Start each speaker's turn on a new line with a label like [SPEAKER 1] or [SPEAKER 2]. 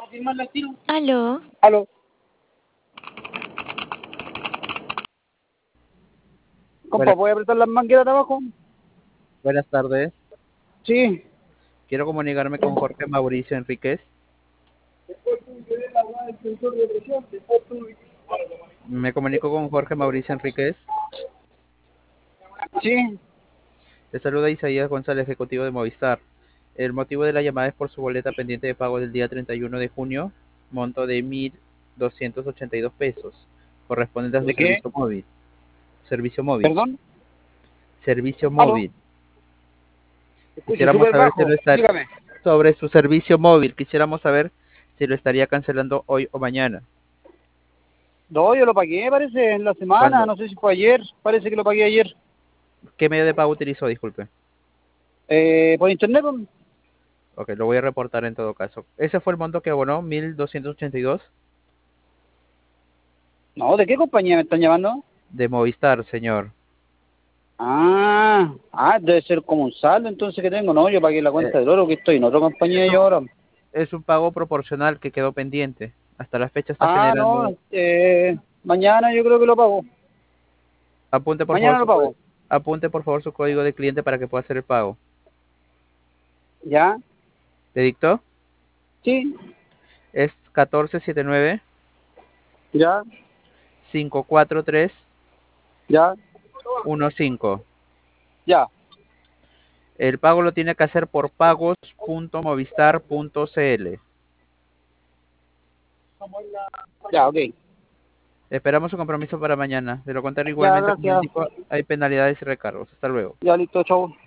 [SPEAKER 1] Aló,
[SPEAKER 2] Aló, compa,
[SPEAKER 3] Buenas,
[SPEAKER 2] ¿voy a apretar las mangueras de abajo?
[SPEAKER 3] buenas tardes.
[SPEAKER 2] Sí.
[SPEAKER 3] Quiero comunicarme con Jorge Mauricio Enríquez. Me comunico con Jorge Mauricio Enríquez.
[SPEAKER 2] Sí.
[SPEAKER 3] Le saluda Isaías González, ejecutivo de Movistar. El motivo de la llamada es por su boleta pendiente de pago del día 31 de junio, monto de 1.282 pesos, correspondiente a su
[SPEAKER 2] ¿De qué?
[SPEAKER 3] servicio móvil. Servicio móvil.
[SPEAKER 2] ¿Perdón?
[SPEAKER 3] Servicio
[SPEAKER 2] Aló,
[SPEAKER 3] móvil.
[SPEAKER 2] escucho
[SPEAKER 3] Quisiéramos
[SPEAKER 2] súper
[SPEAKER 3] saber si lo
[SPEAKER 2] bajo.
[SPEAKER 3] está
[SPEAKER 2] Dígame.
[SPEAKER 3] sobre su servicio móvil. Quisiéramos saber si lo estaría cancelando hoy o mañana.
[SPEAKER 2] No, yo lo pagué, parece, en la semana.
[SPEAKER 3] ¿Cuándo?
[SPEAKER 2] No sé si fue ayer. Parece que lo pagué ayer.
[SPEAKER 3] ¿Qué medio de pago utilizó? Disculpe.
[SPEAKER 2] ¿Por internet? Pues?
[SPEAKER 3] Ok, lo voy a reportar en todo caso. Ese fue el monto que abonó, 1.282
[SPEAKER 2] No, ¿de qué compañía me están llamando?
[SPEAKER 3] de Movistar, señor.
[SPEAKER 2] Debe ser como un saldo entonces que tengo. No, yo pagué la
[SPEAKER 3] Eh,
[SPEAKER 2] cuenta del oro que estoy en otra compañía
[SPEAKER 3] es
[SPEAKER 2] yo
[SPEAKER 3] un,
[SPEAKER 2] ahora.
[SPEAKER 3] es un pago proporcional que quedó pendiente. Hasta la fecha está
[SPEAKER 2] No,
[SPEAKER 3] generando.
[SPEAKER 2] mañana yo creo que lo pago.
[SPEAKER 3] Apunte por favor
[SPEAKER 2] Mañana lo
[SPEAKER 3] su
[SPEAKER 2] pago.
[SPEAKER 3] apunte por favor su código de cliente para que pueda hacer el pago.
[SPEAKER 2] ¿Ya?
[SPEAKER 3] ¿Le dictó?
[SPEAKER 2] Sí.
[SPEAKER 3] Es 1479
[SPEAKER 2] ¿Ya?
[SPEAKER 3] 543
[SPEAKER 2] ¿Ya?
[SPEAKER 3] 15.
[SPEAKER 2] Ya.
[SPEAKER 3] El pago lo tiene que hacer por pagos.movistar.cl.
[SPEAKER 2] Ya, ok.
[SPEAKER 3] Esperamos su compromiso para mañana. De lo contrario,
[SPEAKER 2] Ya,
[SPEAKER 3] igualmente, como
[SPEAKER 2] gracias.
[SPEAKER 3] indico, hay penalidades y recargos. Hasta luego.
[SPEAKER 2] Ya, listo, chau.